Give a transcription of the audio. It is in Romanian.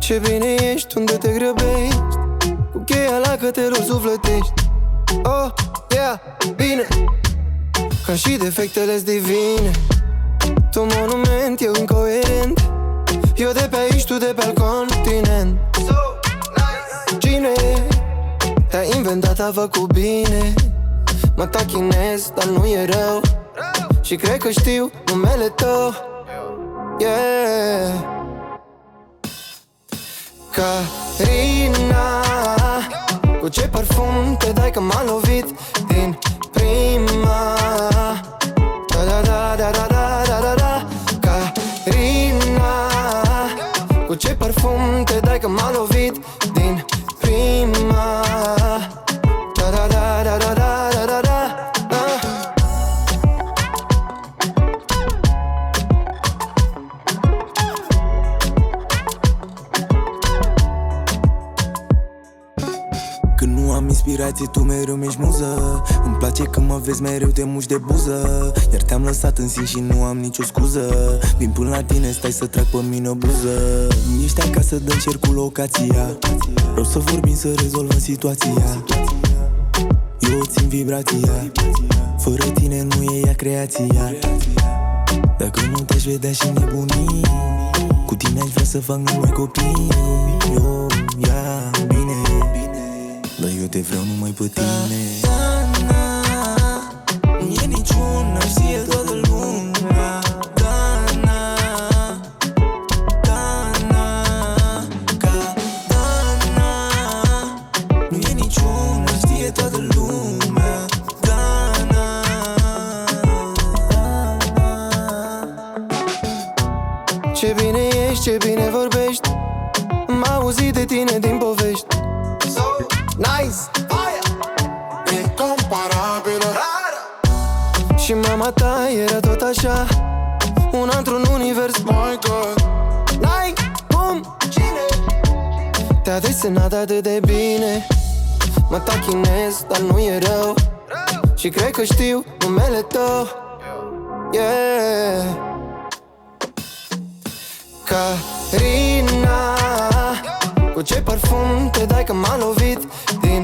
Ce bine ești, unde te grăbești, cu cheia la cătelor sufletești. Oh, yeah, bine, ca și defectele-s divine. Tu monument, eu incoerent. Eu de pe aici, tu de pe alt continent. Cine te-a inventat, a făcut bine. Mă tachinez, dar nu e rău. Și cred că știu numele tău. Yeah. Carina, cu ce parfum te dai că m-a lovit din prima. Da, da, da, da, da, da, da, da. Carina, cu ce parfum te dai că m-a lovit din prima. Da, da, da, da, da, da, da, da, da. Când nu am inspirație, tu mereu mi-ești muză. Îmi place când mă vezi, mereu te muși de buză. Iar te-am lăsat în sin și nu am nicio scuză. Vin până la tine, stai să trag pe mine o buză. Ești acasă, dă-mi cer cu locația. Vreau să vorbim, să rezolvăm situația. Eu țin vibrația. Fără tine nu e ea creația. Dacă nu te-aș vedea și nebunii, cu tine aș vrea să fac numai copii. Eu, ia, bine, dar eu te vreau numai pe tine. Nu e niciuna, știe toată lumea. Dana, Dana, ca Dana. Nu e niciuna, știe toată lumea. Dana, Ce bine ești, ce bine vorbești. M-am auzit de tine din povești. So nice, incomparabilă. Și mama ta era tot așa, una într-un univers. My God, N-ai cum, cine te-a desenat atât de bine. Mă tachinez, dar nu e rău. Și cred că știu numele tău. Yeah. Carina, cu ce parfum te dai că m-a lovit din